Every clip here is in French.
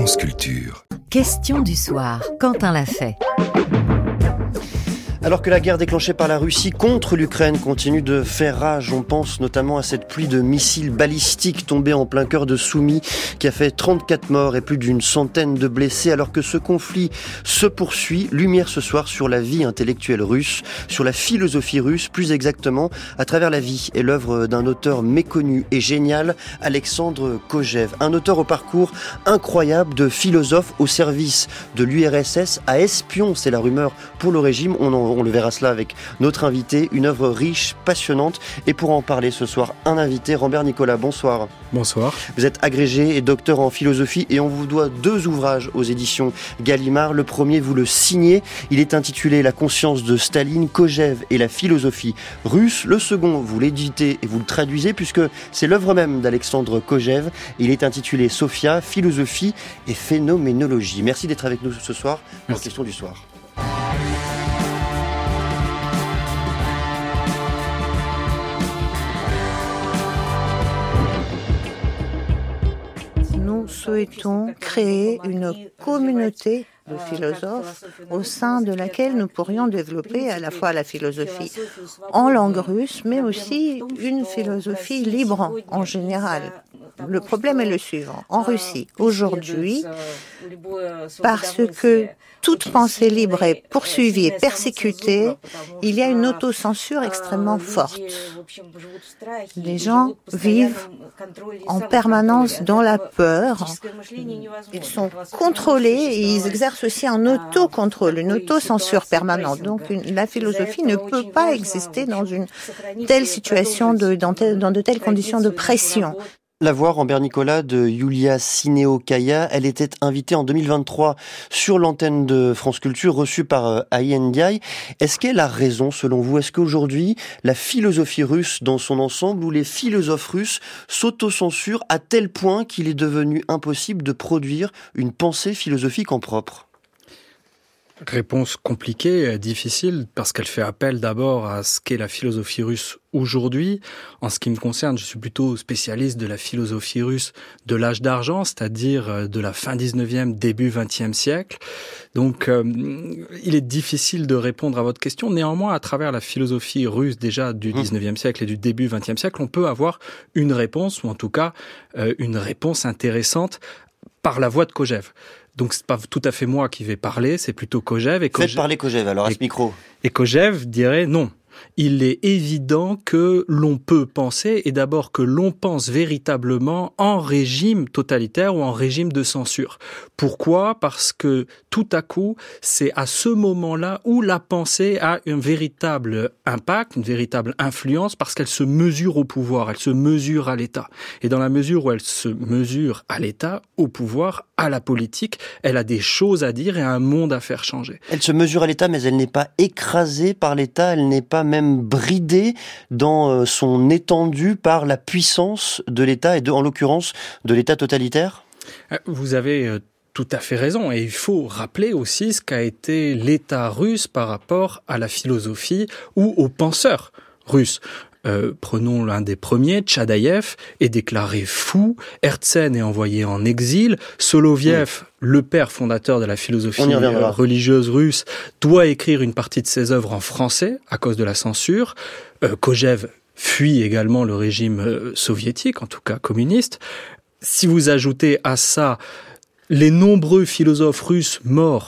France Culture. Question du soir, Quentin l'a fait. Alors que la guerre déclenchée par la Russie contre l'Ukraine continue de faire rage, on pense notamment à cette pluie de missiles balistiques tombés en plein cœur de Soumy qui a fait 34 morts et plus d'une centaine de blessés. Alors que ce conflit se poursuit, lumière ce soir sur la vie intellectuelle russe, sur la philosophie russe, plus exactement à travers la vie et l'œuvre d'un auteur méconnu et génial, Alexandre Kojève. Un auteur au parcours incroyable de philosophe au service de l'URSS à espion, c'est la rumeur pour le régime. On le verra cela avec notre invité, une œuvre riche, passionnante. Et pour en parler ce soir, un invité, Rambert Nicolas, bonsoir. Bonsoir. Vous êtes agrégé et docteur en philosophie et on vous doit 2 ouvrages aux éditions Gallimard. Le premier, vous le signez, il est intitulé La conscience de Staline, Kojève et la philosophie russe. Le second, vous l'éditez et vous le traduisez puisque c'est l'œuvre même d'Alexandre Kojève. Il est intitulé Sophia, philosophie et phénoménologie. Merci d'être avec nous ce soir en Question du soir. Nous souhaitons créer une communauté de philosophes au sein de laquelle nous pourrions développer à la fois la philosophie en langue russe, mais aussi une philosophie libre en général. Le problème est le suivant. En Russie, aujourd'hui, parce que toute pensée libre est poursuivie et persécutée, il y a une autocensure extrêmement forte. Les gens vivent en permanence dans la peur. Ils sont contrôlés et ils exercent aussi un autocontrôle, une autocensure permanente. Donc la philosophie ne peut pas exister dans une telle situation, dans de telles conditions de pression. La voix, Rambert Nicolas, de Yulia Sineokaya, elle était invitée en 2023 sur l'antenne de France Culture, reçue par Aïe Ndiaye. Est-ce qu'elle a raison, selon vous? Est-ce qu'aujourd'hui, la philosophie russe dans son ensemble, ou les philosophes russes s'autocensurent à tel point qu'il est devenu impossible de produire une pensée philosophique en propre? Réponse compliquée, difficile, parce qu'elle fait appel d'abord à ce qu'est la philosophie russe aujourd'hui. En ce qui me concerne, je suis plutôt spécialiste de la philosophie russe de l'âge d'argent, c'est-à-dire de la fin 19e, début 20e siècle. Donc, il est difficile de répondre à votre question. Néanmoins, à travers la philosophie russe déjà du 19e siècle et du début 20e siècle, on peut avoir une réponse, ou en tout cas une réponse intéressante par la voix de Kojève. Donc c'est pas tout à fait moi qui vais parler, c'est plutôt Kojève. Faites parler Kojève alors à ce micro. Et Kojève dirait non. Il est évident que l'on peut penser, et d'abord que l'on pense véritablement en régime totalitaire ou en régime de censure. Pourquoi ? Parce que tout à coup, c'est à ce moment-là où la pensée a un véritable impact, une véritable influence, parce qu'elle se mesure au pouvoir, elle se mesure à l'État. Et dans la mesure où elle se mesure à l'État, au pouvoir, à la politique, elle a des choses à dire et un monde à faire changer. Elle se mesure à l'État, mais elle n'est pas écrasée par l'État, elle n'est pas même bridée dans son étendue par la puissance de l'État et en l'occurrence de l'État totalitaire? Vous avez tout à fait raison, et il faut rappeler aussi ce qu'a été l'État russe par rapport à la philosophie ou aux penseurs russes. Prenons l'un des premiers, Tchadaïev est déclaré fou, Herzen est envoyé en exil, Soloviev, le père fondateur de la philosophie religieuse russe, doit écrire une partie de ses œuvres en français à cause de la censure. Kojève fuit également le régime soviétique, en tout cas communiste. Si vous ajoutez à ça les nombreux philosophes russes morts,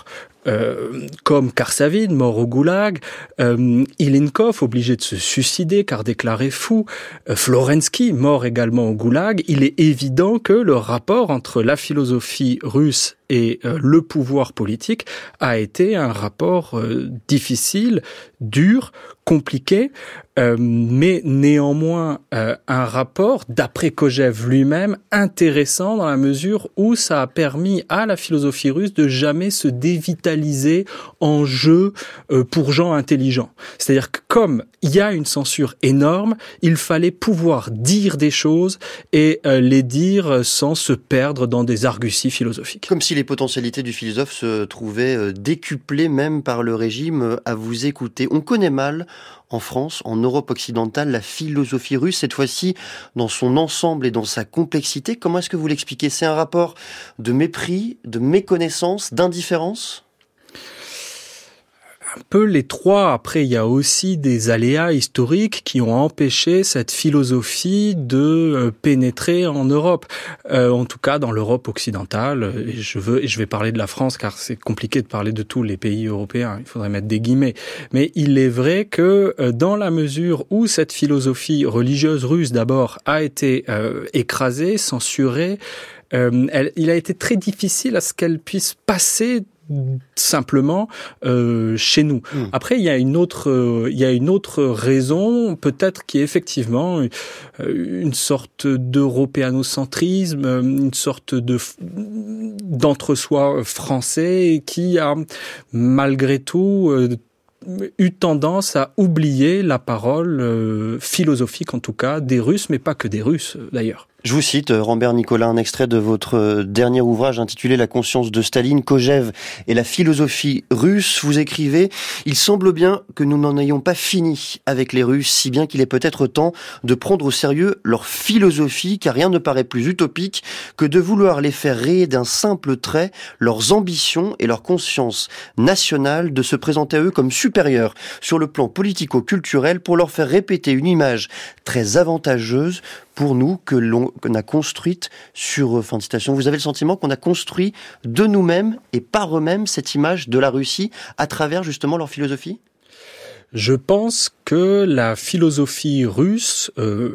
comme Karsavine, mort au goulag, Ilinkov, obligé de se suicider car déclaré fou, Florensky, mort également au goulag, il est évident que le rapport entre la philosophie russe et le pouvoir politique a été un rapport difficile, dur, compliqué, mais néanmoins un rapport, d'après Kojève lui-même, intéressant dans la mesure où ça a permis à la philosophie russe de jamais se dévitaliser en jeu pour gens intelligents. C'est-à-dire que comme il y a une censure énorme, il fallait pouvoir dire des choses et les dire sans se perdre dans des arguties philosophiques. Comme si les potentialités du philosophe se trouvaient décuplées même par le régime à vous écouter. On connaît mal en France, en Europe occidentale, la philosophie russe, cette fois-ci dans son ensemble et dans sa complexité. Comment est-ce que vous l'expliquez? C'est un rapport de mépris, de méconnaissance, d'indifférence? Un peu les trois. Après, il y a aussi des aléas historiques qui ont empêché cette philosophie de pénétrer en Europe. En tout cas, dans l'Europe occidentale. Et je vais parler de la France car c'est compliqué de parler de tous les pays européens. Il faudrait mettre des guillemets. Mais il est vrai que dans la mesure où cette philosophie religieuse russe d'abord a été écrasée, censurée, il a été très difficile à ce qu'elle puisse passer simplement chez nous. Après, il y a une autre raison, peut-être qui est effectivement une sorte d'européanocentrisme, une sorte d'entre-soi français qui a malgré tout eu tendance à oublier la parole philosophique, en tout cas, des Russes, mais pas que des Russes, d'ailleurs. Je vous cite, Rambert Nicolas, un extrait de votre dernier ouvrage intitulé « La conscience de Staline, Kojève et la philosophie russe ». Vous écrivez « Il semble bien que nous n'en ayons pas fini avec les Russes, si bien qu'il est peut-être temps de prendre au sérieux leur philosophie, car rien ne paraît plus utopique que de vouloir les faire rayer d'un simple trait leurs ambitions et leur conscience nationale, de se présenter à eux comme supérieurs sur le plan politico-culturel pour leur faire répéter une image très avantageuse pour nous qu'on a construite sur... » Fin de citation. Vous avez le sentiment qu'on a construit de nous-mêmes et par eux-mêmes cette image de la Russie à travers justement leur philosophie? Je pense que la philosophie russe,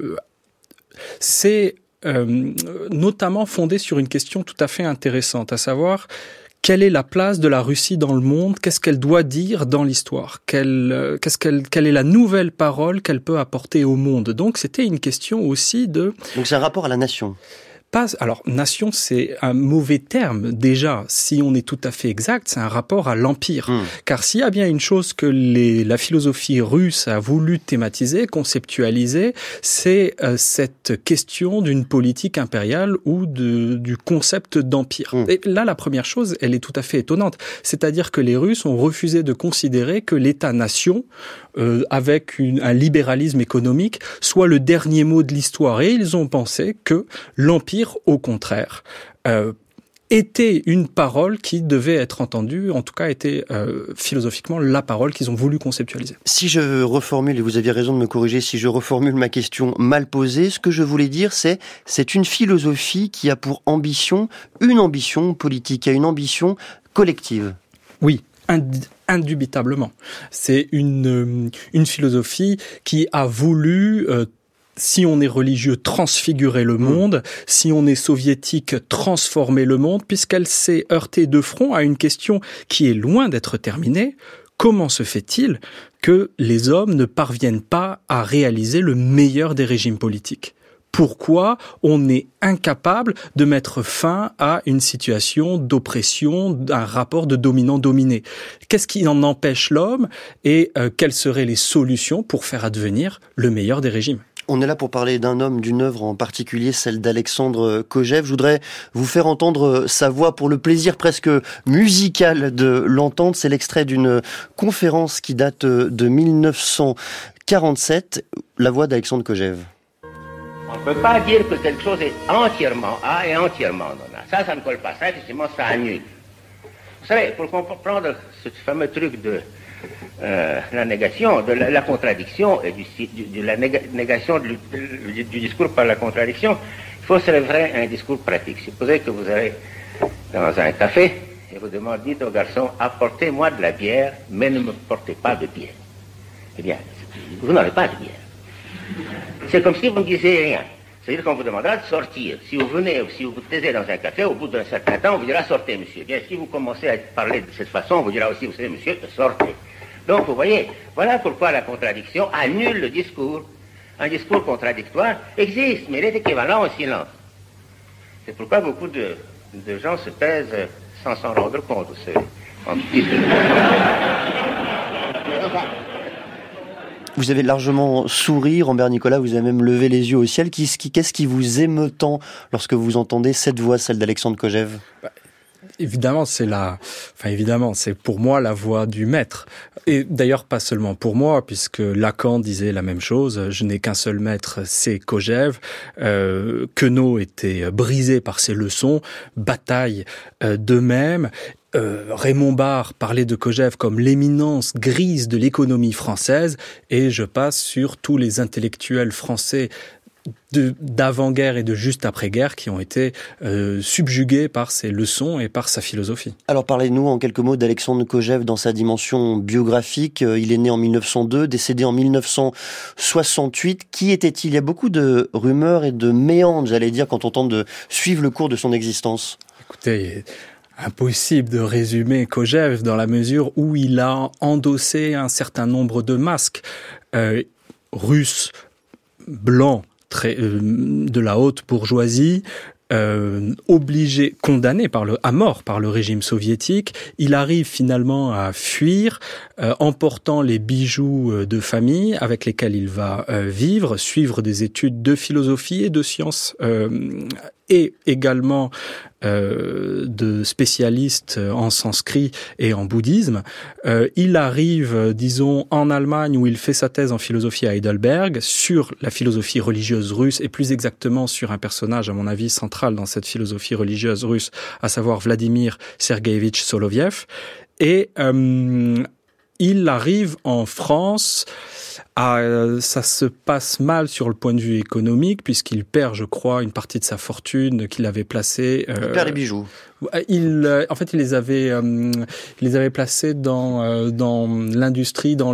c'est notamment fondée sur une question tout à fait intéressante, à savoir... Quelle est la place de la Russie dans le monde? Qu'est-ce qu'elle doit dire dans l'histoire? Quelle est la nouvelle parole qu'elle peut apporter au monde? Donc, c'était une question aussi de... Donc, c'est un rapport à la nation. Alors, nation, c'est un mauvais terme, déjà. Si on est tout à fait exact, c'est un rapport à l'empire. Car s'il y a bien une chose que la philosophie russe a voulu thématiser, conceptualiser, c'est cette question d'une politique impériale ou du concept d'empire. Et là, la première chose, elle est tout à fait étonnante. C'est-à-dire que les Russes ont refusé de considérer que l'État-nation, avec un libéralisme économique, soit le dernier mot de l'histoire. Et ils ont pensé que l'empire, au contraire, était une parole qui devait être entendue, en tout cas était philosophiquement la parole qu'ils ont voulu conceptualiser. Si je reformule, et vous aviez raison de me corriger, si je reformule ma question mal posée, ce que je voulais dire, c'est une philosophie qui a pour ambition, une ambition politique, a une ambition collective. Oui, indubitablement. C'est une philosophie qui a voulu... si on est religieux, transfigurer le monde, si on est soviétique, transformer le monde, puisqu'elle s'est heurtée de front à une question qui est loin d'être terminée. Comment se fait-il que les hommes ne parviennent pas à réaliser le meilleur des régimes politiques ? Pourquoi on est incapable de mettre fin à une situation d'oppression, d'un rapport de dominant-dominé? Qu'est-ce qui en empêche l'homme et quelles seraient les solutions pour faire advenir le meilleur des régimes ? On est là pour parler d'un homme, d'une œuvre en particulier, celle d'Alexandre Kojève. Je voudrais vous faire entendre sa voix pour le plaisir presque musical de l'entendre. C'est l'extrait d'une conférence qui date de 1947, la voix d'Alexandre Kojève. On ne peut pas dire que quelque chose est entièrement A et entièrement non A. Ça ne colle pas. Ça, effectivement, ça annule. Vous savez, pour comprendre ce fameux truc de la négation, de la contradiction et de la négation du discours par la contradiction, il faut se référer à un discours pratique. Supposez que vous allez dans un café et vous dites au garçon, apportez-moi de la bière, mais ne me portez pas de bière. Eh bien, vous n'aurez pas de bière. C'est comme si vous ne disiez rien. C'est-à-dire qu'on vous demandera de sortir. Si vous venez, si vous vous taisez dans un café, au bout d'un certain temps, on vous dira sortez, monsieur. Bien, si vous commencez à parler de cette façon, on vous dira aussi, vous savez, monsieur, sortez. Donc, vous voyez, voilà pourquoi la contradiction annule le discours. Un discours contradictoire existe, mais il est équivalent au silence. C'est pourquoi beaucoup de gens se taisent sans s'en rendre compte. Vous avez largement souri, Rambert Nicolas, vous avez même levé les yeux au ciel. Qu'est-ce qui vous émeut tant lorsque vous entendez cette voix, celle d'Alexandre Kojève ? Évidemment, c'est pour moi la voie du maître. Et d'ailleurs, pas seulement pour moi, puisque Lacan disait la même chose. Je n'ai qu'un seul maître, c'est Kojève. Queneau était brisé par ses leçons, bataille d'eux-mêmes. Raymond Barre parlait de Kojève comme l'éminence grise de l'économie française, et je passe sur tous les intellectuels français d'avant-guerre et de juste après-guerre qui ont été subjugués par ses leçons et par sa philosophie. Alors parlez-nous en quelques mots d'Alexandre Kojève dans sa dimension biographique. Il est né en 1902, décédé en 1968. Qui était-il ? Il y a beaucoup de rumeurs et de méandres, j'allais dire, quand on tente de suivre le cours de son existence. Écoutez, impossible de résumer Kojève dans la mesure où il a endossé un certain nombre de masques. Russe, blanc, de la haute bourgeoisie, obligé, condamné à mort par le régime soviétique. Il arrive finalement à fuir, emportant les bijoux de famille avec lesquels il va vivre, suivre des études de philosophie et de sciences, et également de spécialistes en sanskrit et en bouddhisme. Il arrive, disons, en Allemagne où il fait sa thèse en philosophie à Heidelberg sur la philosophie religieuse russe et plus exactement sur un personnage, à mon avis, central dans cette philosophie religieuse russe, à savoir Vladimir Sergueïevitch Soloviev. Et il arrive en France. Ça se passe mal sur le point de vue économique puisqu'il perd, je crois, une partie de sa fortune qu'il avait placée. Il perd les bijoux. Il les avait placés dans l'industrie, dans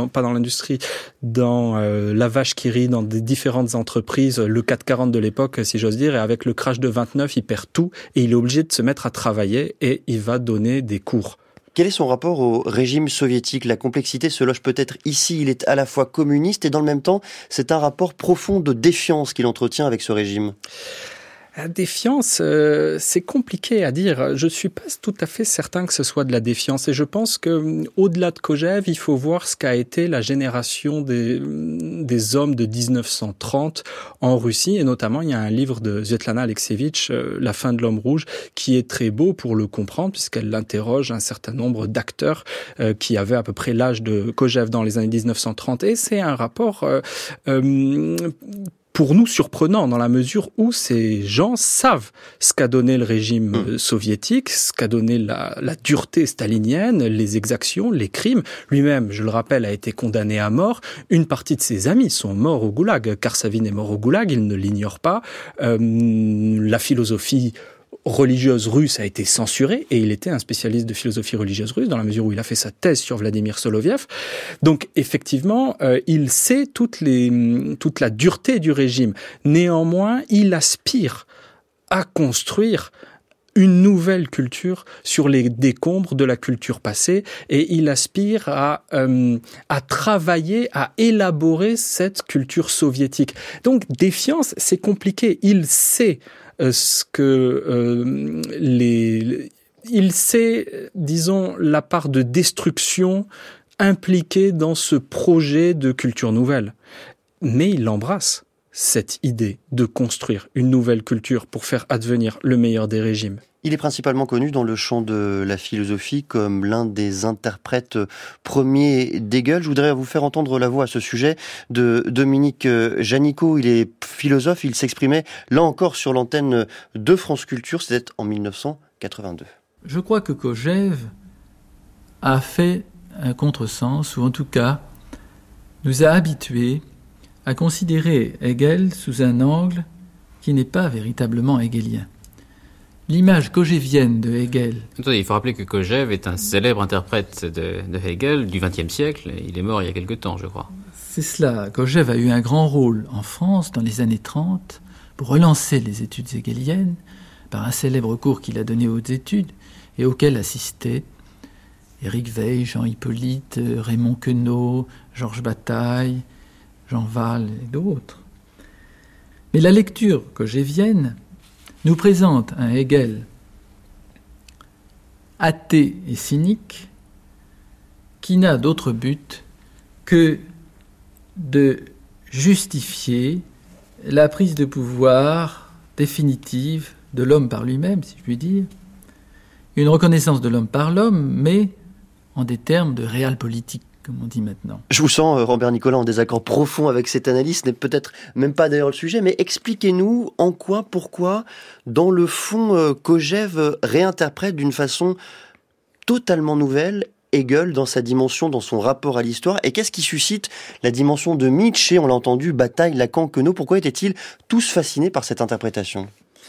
la vache qui rit, dans des différentes entreprises, le 440 de l'époque, si j'ose dire. Et avec le crash de 29, il perd tout et il est obligé de se mettre à travailler et il va donner des cours. Quel est son rapport au régime soviétique ? La complexité se loge peut-être ici. Il est à la fois communiste et dans le même temps, c'est un rapport profond de défiance qu'il entretient avec ce régime. La défiance, c'est compliqué à dire. Je suis pas tout à fait certain que ce soit de la défiance. Et je pense que, au-delà de Kojève, il faut voir ce qu'a été la génération des hommes de 1930 en Russie. Et notamment, il y a un livre de Svetlana Alexievitch, La fin de l'homme rouge, qui est très beau pour le comprendre, puisqu'elle interroge un certain nombre d'acteurs qui avaient à peu près l'âge de Kojève dans les années 1930. Et c'est un rapport pour nous surprenant dans la mesure où ces gens savent ce qu'a donné le régime soviétique, ce qu'a donné la dureté stalinienne, les exactions, les crimes. Lui-même, je le rappelle, a été condamné à mort. Une partie de ses amis sont morts au goulag. Karsavine est mort au goulag, il ne l'ignore pas. La philosophie religieuse russe a été censurée et il était un spécialiste de philosophie religieuse russe dans la mesure où il a fait sa thèse sur Vladimir Soloviev. Donc effectivement, il sait toute la dureté du régime. Néanmoins, il aspire à construire une nouvelle culture sur les décombres de la culture passée et il aspire à travailler, à élaborer cette culture soviétique. Donc défiance, c'est compliqué. Il sait il sait, disons, la part de destruction impliquée dans ce projet de culture nouvelle. Mais il embrasse cette idée de construire une nouvelle culture pour faire advenir le meilleur des régimes. Il est principalement connu dans le champ de la philosophie comme l'un des interprètes premiers d'Hegel. Je voudrais vous faire entendre la voix à ce sujet de Dominique Janicot. Il est philosophe, il s'exprimait là encore sur l'antenne de France Culture, c'était en 1982. Je crois que Kojève a fait un contresens, ou en tout cas nous a habitués à considérer Hegel sous un angle qui n'est pas véritablement hegelien. L'image kojèvienne de Hegel... Il faut rappeler que Kojève est un célèbre interprète de Hegel du XXe siècle. Il est mort il y a quelque temps, je crois. C'est cela. Kojève a eu un grand rôle en France dans les années 30 pour relancer les études hegeliennes par un célèbre cours qu'il a donné aux études et auquel assistaient Éric Veil, Jean Hippolyte, Raymond Queneau, Georges Bataille, Jean Val et d'autres. Mais la lecture kojèvienne nous présente un Hegel athée et cynique qui n'a d'autre but que de justifier la prise de pouvoir définitive de l'homme par lui-même, si je puis dire, une reconnaissance de l'homme par l'homme, mais en des termes de réel politique, comme on dit maintenant. Je vous sens, Robert Nicolas, en désaccord profond avec cette analyse. Ce n'est peut-être même pas d'ailleurs le sujet, mais expliquez-nous en quoi, pourquoi, dans le fond, Kojève réinterprète d'une façon totalement nouvelle Hegel dans sa dimension, dans son rapport à l'histoire. Et qu'est-ce qui suscite la dimension de mythe chez, on l'a entendu, Bataille, Lacan, Queneau? Pourquoi étaient-ils tous fascinés par cette interprétation?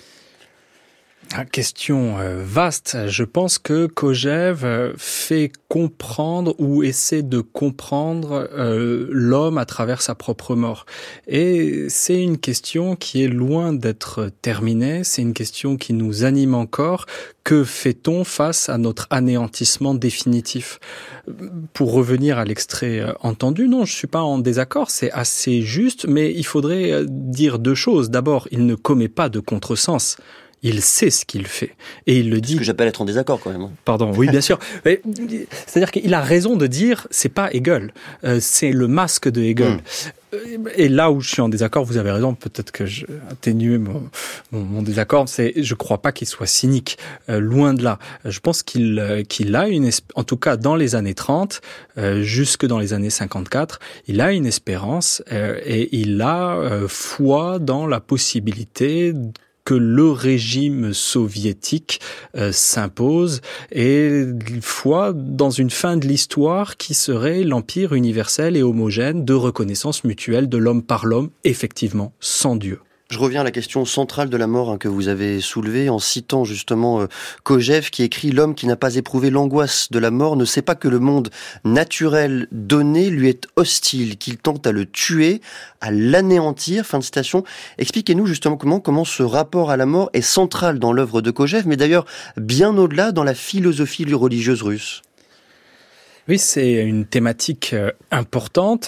Question vaste. Je pense que Kojève fait comprendre ou essaie de comprendre l'homme à travers sa propre mort. Et c'est une question qui est loin d'être terminée. C'est une question qui nous anime encore. Que fait-on face à notre anéantissement définitif? Pour revenir à l'extrait entendu, non, je suis pas en désaccord, c'est assez juste, mais il faudrait dire deux choses. D'abord, il ne commet pas de contresens. Il sait ce qu'il fait. Et il le dit. Ce que j'appelle être en désaccord, quand même. Pardon, oui, bien sûr. Mais, c'est-à-dire qu'il a raison de dire, c'est pas Hegel. C'est le masque de Hegel. Et là où je suis en désaccord, vous avez raison, peut-être que je atténue mon désaccord, je crois pas qu'il soit cynique. Loin de là. Je pense qu'il a en tout cas dans les années 30, jusque dans les années 54, il a une espérance, et il a foi dans la possibilité que le régime soviétique s'impose, et foi dans une fin de l'histoire qui serait l'empire universel et homogène de reconnaissance mutuelle de l'homme par l'homme, effectivement, sans Dieu. Je reviens à la question centrale de la mort que vous avez soulevée en citant justement Kojève qui écrit « L'homme qui n'a pas éprouvé l'angoisse de la mort ne sait pas que le monde naturel donné lui est hostile, qu'il tente à le tuer, à l'anéantir ». Fin de citation. Expliquez-nous justement comment ce rapport à la mort est central dans l'œuvre de Kojève, mais d'ailleurs bien au-delà dans la philosophie religieuse russe. Oui, c'est une thématique importante.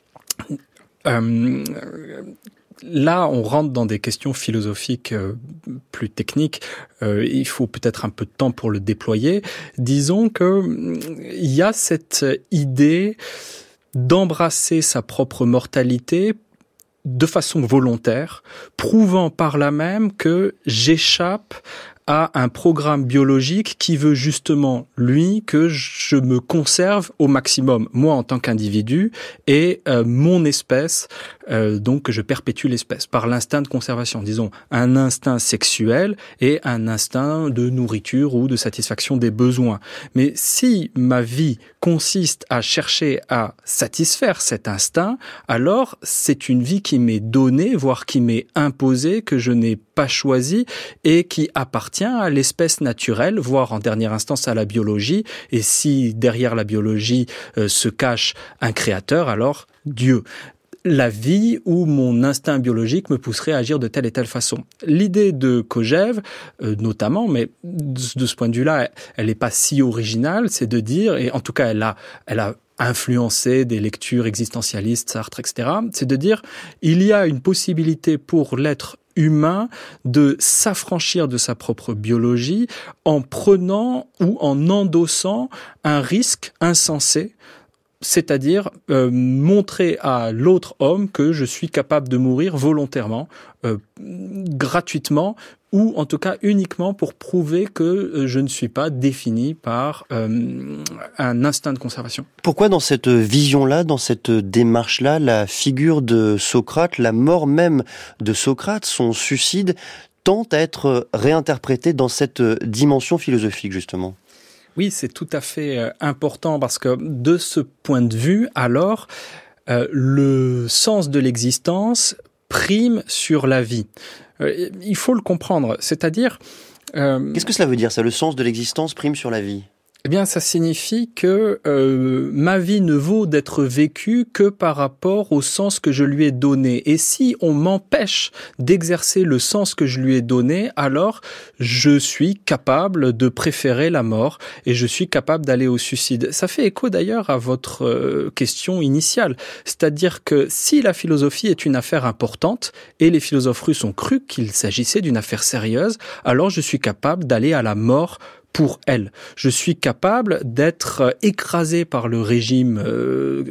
Là, on rentre dans des questions philosophiques plus techniques. Il faut peut-être un peu de temps pour le déployer. Disons que il y a cette idée d'embrasser sa propre mortalité de façon volontaire, prouvant par là même que j'échappe à un programme biologique qui veut justement, lui, que je me conserve au maximum, moi en tant qu'individu, et mon espèce, donc que je perpétue l'espèce, par l'instinct de conservation, disons, un instinct sexuel et un instinct de nourriture ou de satisfaction des besoins. Mais si ma vie consiste à chercher à satisfaire cet instinct, alors c'est une vie qui m'est donnée, voire qui m'est imposée, que je n'ai pas choisie et qui appartient à l'espèce naturelle, voire en dernière instance à la biologie. Et si derrière la biologie se cache un créateur, alors Dieu. La vie ou mon instinct biologique me pousserait à agir de telle et telle façon. L'idée de Kojève, notamment, mais de ce point de vue-là, elle n'est pas si originale, c'est de dire, et en tout cas elle a influencé des lectures existentialistes, Sartre, etc., c'est de dire, il y a une possibilité pour l'être humain de s'affranchir de sa propre biologie en prenant ou en endossant un risque insensé, c'est-à-dire montrer à l'autre homme que je suis capable de mourir volontairement, gratuitement, ou en tout cas uniquement pour prouver que je ne suis pas défini par un instinct de conservation. Pourquoi dans cette vision-là, dans cette démarche-là, la figure de Socrate, la mort même de Socrate, son suicide, tente à être réinterprétée dans cette dimension philosophique, justement ? Oui, c'est tout à fait important parce que de ce point de vue, alors, le sens de l'existence prime sur la vie. Il faut le comprendre, c'est-à-dire... Qu'est-ce que cela veut dire, ça, le sens de l'existence prime sur la vie ? Eh bien, ça signifie que ma vie ne vaut d'être vécue que par rapport au sens que je lui ai donné. Et si on m'empêche d'exercer le sens que je lui ai donné, alors je suis capable de préférer la mort et je suis capable d'aller au suicide. Ça fait écho d'ailleurs à votre question initiale. C'est-à-dire que si la philosophie est une affaire importante, et les philosophes russes ont cru qu'il s'agissait d'une affaire sérieuse, alors je suis capable d'aller à la mort pour elle. Je suis capable d'être écrasé par le régime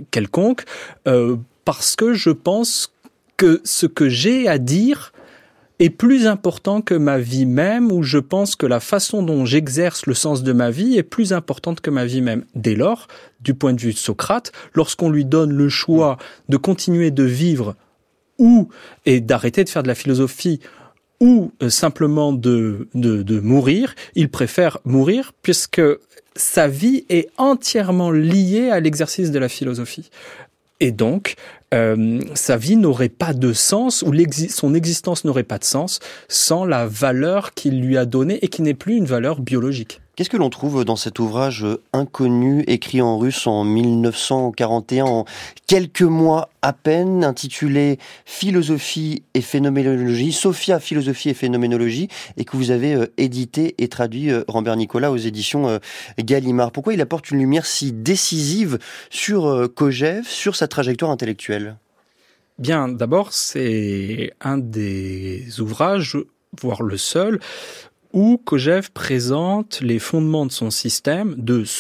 quelconque parce que je pense que ce que j'ai à dire est plus important que ma vie même, ou je pense que la façon dont j'exerce le sens de ma vie est plus importante que ma vie même. Dès lors, du point de vue de Socrate, lorsqu'on lui donne le choix de continuer de vivre et d'arrêter de faire de la philosophie, ou simplement de mourir, il préfère mourir puisque sa vie est entièrement liée à l'exercice de la philosophie. Et donc, sa vie n'aurait pas de sens, ou son existence n'aurait pas de sens sans la valeur qu'il lui a donnée et qui n'est plus une valeur biologique. Qu'est-ce que l'on trouve dans cet ouvrage inconnu, écrit en russe en 1941, en quelques mois à peine, intitulé « Philosophie et phénoménologie », Sophia, Philosophie et phénoménologie, et que vous avez édité et traduit, Rambert Nicolas, aux éditions Gallimard. Pourquoi il apporte une lumière si décisive sur Kojève, sur sa trajectoire intellectuelle ? Bien, d'abord, c'est un des ouvrages, voire le seul, où Kojève présente les fondements de son système,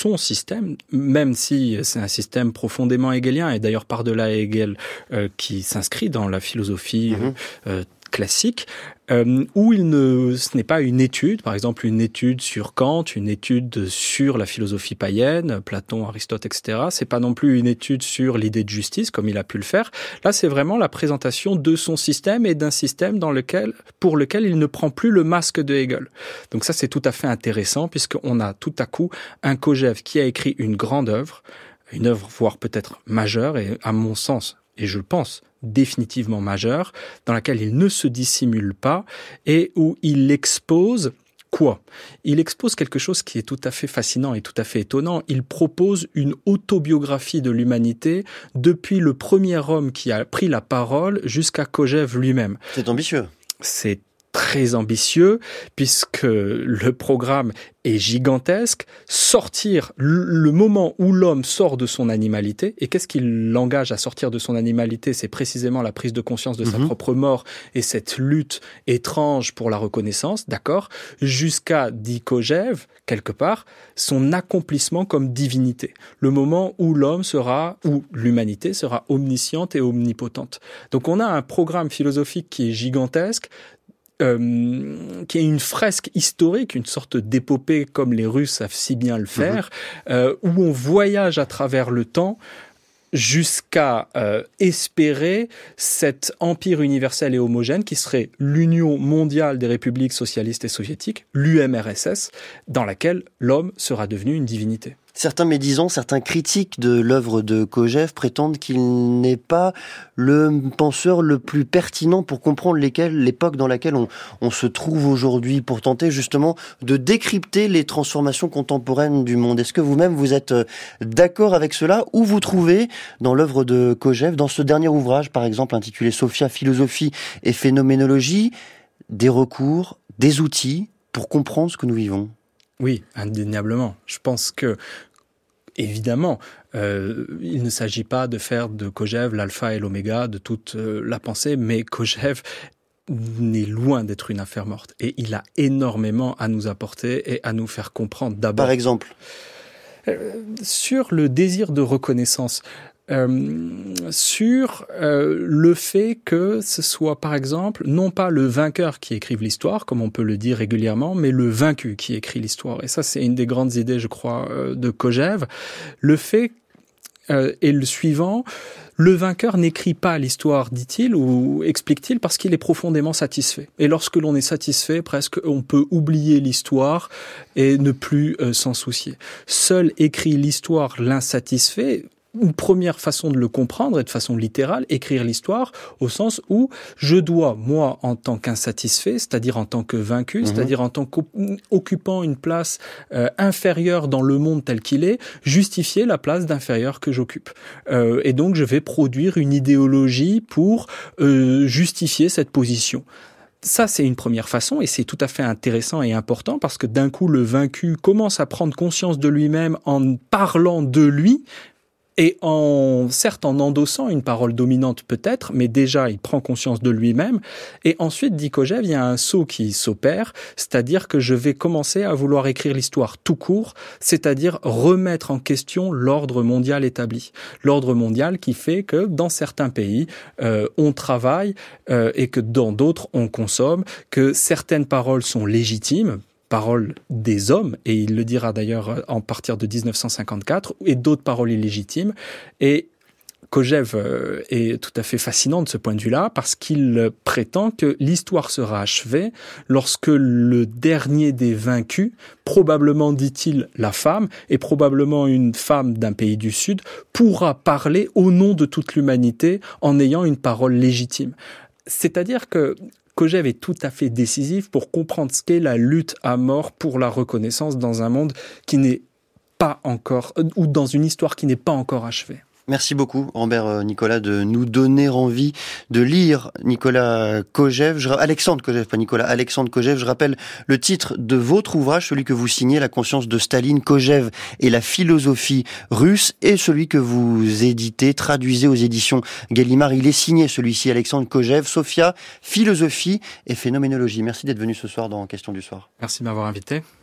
même si c'est un système profondément hegelien, et d'ailleurs par-delà Hegel, qui s'inscrit dans la philosophie classique, où ce n'est pas une étude, par exemple une étude sur Kant, une étude sur la philosophie païenne, Platon, Aristote, etc. C'est pas non plus une étude sur l'idée de justice, comme il a pu le faire. Là, c'est vraiment la présentation de son système et d'un système pour lequel il ne prend plus le masque de Hegel. Donc ça, c'est tout à fait intéressant, puisqu'on a tout à coup un Kojève qui a écrit une grande œuvre, une œuvre voire peut-être majeure, et à mon sens, et je le pense, définitivement majeure, dans laquelle il ne se dissimule pas et où il expose quoi ? Il expose quelque chose qui est tout à fait fascinant et tout à fait étonnant. Il propose une autobiographie de l'humanité depuis le premier homme qui a pris la parole jusqu'à Kojève lui-même. C'est ambitieux. C'est très ambitieux, puisque le programme est gigantesque. Sortir le moment où l'homme sort de son animalité, et qu'est-ce qui l'engage à sortir de son animalité ? C'est précisément la prise de conscience de sa propre mort et cette lutte étrange pour la reconnaissance, d'accord ? Jusqu'à, dit Kojève, quelque part, son accomplissement comme divinité. Le moment où l'humanité sera omnisciente et omnipotente. Donc on a un programme philosophique qui est gigantesque, qui est une fresque historique, une sorte d'épopée comme les Russes savent si bien le faire, où on voyage à travers le temps jusqu'à espérer cet empire universel et homogène qui serait l'Union mondiale des républiques socialistes et soviétiques, l'UMRSS, dans laquelle l'homme sera devenu une divinité. Certains médisants, certains critiques de l'œuvre de Kojève prétendent qu'il n'est pas le penseur le plus pertinent pour comprendre l'époque dans laquelle on se trouve aujourd'hui, pour tenter justement de décrypter les transformations contemporaines du monde. Est-ce que vous-même vous êtes d'accord avec cela, ou vous trouvez dans l'œuvre de Kojève, dans ce dernier ouvrage par exemple intitulé Sophia, Philosophie et phénoménologie, des recours, des outils pour comprendre ce que nous vivons ? Oui, indéniablement. Je pense que, évidemment, il ne s'agit pas de faire de Kojève l'alpha et l'oméga de toute la pensée, mais Kojève n'est loin d'être une affaire morte. Et il a énormément à nous apporter et à nous faire comprendre d'abord. Par exemple ? Sur le désir de reconnaissance. Sur le fait que ce soit, par exemple, non pas le vainqueur qui écrive l'histoire, comme on peut le dire régulièrement, mais le vaincu qui écrit l'histoire. Et ça, c'est une des grandes idées, je crois, de Kojève. Le fait est le suivant: le vainqueur n'écrit pas l'histoire, dit-il, ou explique-t-il, parce qu'il est profondément satisfait. Et lorsque l'on est satisfait, presque, on peut oublier l'histoire et ne plus s'en soucier. Seul écrit l'histoire l'insatisfait. Une première façon de le comprendre, et de façon littérale, écrire l'histoire, au sens où je dois, moi, en tant qu'insatisfait, c'est-à-dire en tant que vaincu, c'est-à-dire en tant qu'occupant une place inférieure dans le monde tel qu'il est, justifier la place d'inférieur que j'occupe. Et donc, je vais produire une idéologie pour justifier cette position. Ça, c'est une première façon, et c'est tout à fait intéressant et important, parce que d'un coup, le vaincu commence à prendre conscience de lui-même en parlant de lui, Et certes en endossant une parole dominante peut-être, mais déjà il prend conscience de lui-même. Et ensuite, dit Kojève, il y a un saut qui s'opère, c'est-à-dire que je vais commencer à vouloir écrire l'histoire tout court, c'est-à-dire remettre en question l'ordre mondial établi. L'ordre mondial qui fait que dans certains pays, on travaille et que dans d'autres, on consomme, que certaines paroles sont légitimes, paroles des hommes, et il le dira d'ailleurs en partir de 1954, et d'autres paroles illégitimes. Et Kojève est tout à fait fascinant de ce point de vue-là, parce qu'il prétend que l'histoire sera achevée lorsque le dernier des vaincus, probablement, dit-il, la femme, et probablement une femme d'un pays du Sud, pourra parler au nom de toute l'humanité en ayant une parole légitime. C'est-à-dire que Kojève est tout à fait décisif pour comprendre ce qu'est la lutte à mort pour la reconnaissance dans un monde qui n'est pas encore, ou dans une histoire qui n'est pas encore achevée. Merci beaucoup, Rambert Nicolas, de nous donner envie de lire Nicolas Kojève, Alexandre Kojève, pas Nicolas, Alexandre Kojève. Je rappelle le titre de votre ouvrage, celui que vous signez, La conscience de Staline, Kojève et la philosophie russe, et celui que vous éditez, traduisez aux éditions Gallimard. Il est signé, celui-ci, Alexandre Kojève, Sophia, philosophie et phénoménologie. Merci d'être venu ce soir dans Question du soir. Merci de m'avoir invité.